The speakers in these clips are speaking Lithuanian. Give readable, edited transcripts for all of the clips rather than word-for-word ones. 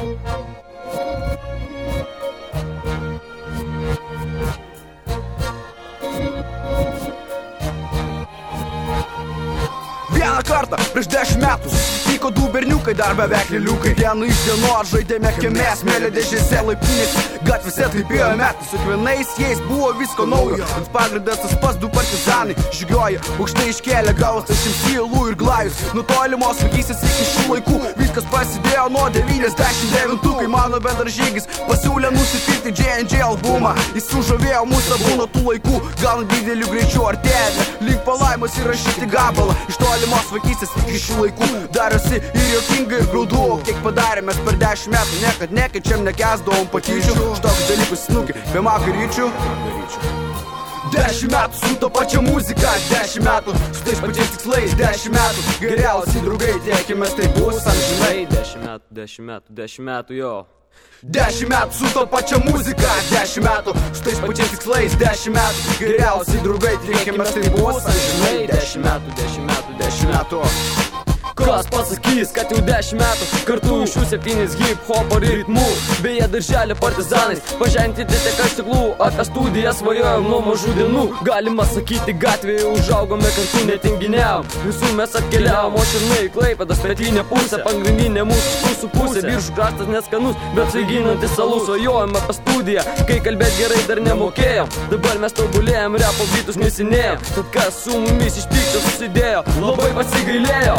Vieną kartą prieš 10 metų susitiko du berniukai, dar beveik liliukai. Vienu iš dienos žaidėme kieme, smėlio dėžėse, laiptinės gatvėse, taip ėjo metai. Su kiekvienais jais buvo visko naujo. Ant pagrindas tas pats, du partizanai žygioja, aukštai iškėlė galvas, tašim ilų ir glajus. Nuo tolimos vaikystės iki šių laikų viskas prasidėjo nuo 99, kai mano bendražygis pasiūlė nusipirkti J&J albumą. Jis sužavėjo mūsų abu nuo tų laikų, gal dideliu greičiu artėjame link palaimos įrašyti gabalą. Iš tolimos vaikystės iki šių laikų darosi ir juokinga ir graudu. Kiek padarėmės per 10 metų, niekad nekeičiam, nekęsdavom patyčių. Už tokius dalykus snukį, be makaryčių. 10 metų su to pačia muzika, 10 metų su tais pačiais tikslais, 10 metų geriausiai draugai, tiekimės tai bus amžinai. 10 metų, jo. 10 metų su to pačia muzika, 10 metų su tais pačiais tikslais, 10 metų geriausiai draugai, tiekimės tai bus amžinai. 10 metų. Kas pasakys, kad jau 10 metų kartu iš jų 7 hip-hopo ritmų. Beje, darželė partizanais pažengti tiek aš tiklų, apie studijas svajojom nuo mažų dienų. Galima sakyti, gatvėje užaugome kartu, netinginiavom. Visų mes atkeliavom, o širnai Klaipėdos pietinė pusė, pagrindinė mūsų pusė. Biržų kraštas neskanus, bet svaiginantis alus. Svajojom apie studiją, kai kalbėt gerai dar nemokėjom. Dabar mes tobulėjom, repo bitus nesinėjom. Tad kas su mumis iš pykčio susidėjo, labai pasigailėjo.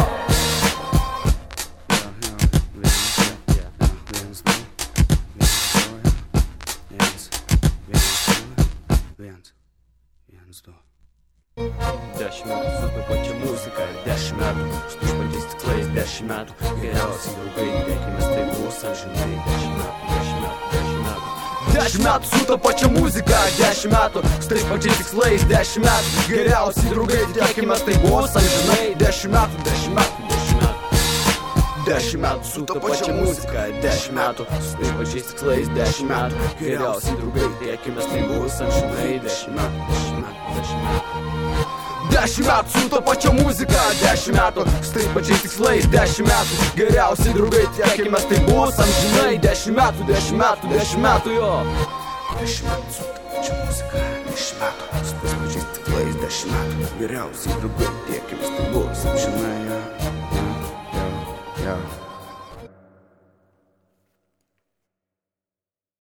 Dešimt metų su ta pačia muzika, 10 metų su tais pačiais tikslais, 10 metų geriausiai draugai, tikimės tai bus amžinai. 10 metų su ta pačia muzika, 10 metų su tais pačiais tikslais, 10 metų geriausiai draugai, tikimės tai bus amžinai. 10 metų 10 metų su ta pačia muzika, 10 metų su tais pačiais tikslais, 10 metų geriausiai draugai, tikimės tai bus amžinai. 10 metų su ta pačia muzika, 10 metų su tais pačiais tikslais, 10 metų geriausiai draugai, tikimės tai bus amžinai. 10 metų, jo. 10 metų su ta pačia muzika, 10 metų su tais pačiais tikslais, 10 metų geriausiai draugai, tikimės tai bus amžinai. Yeah.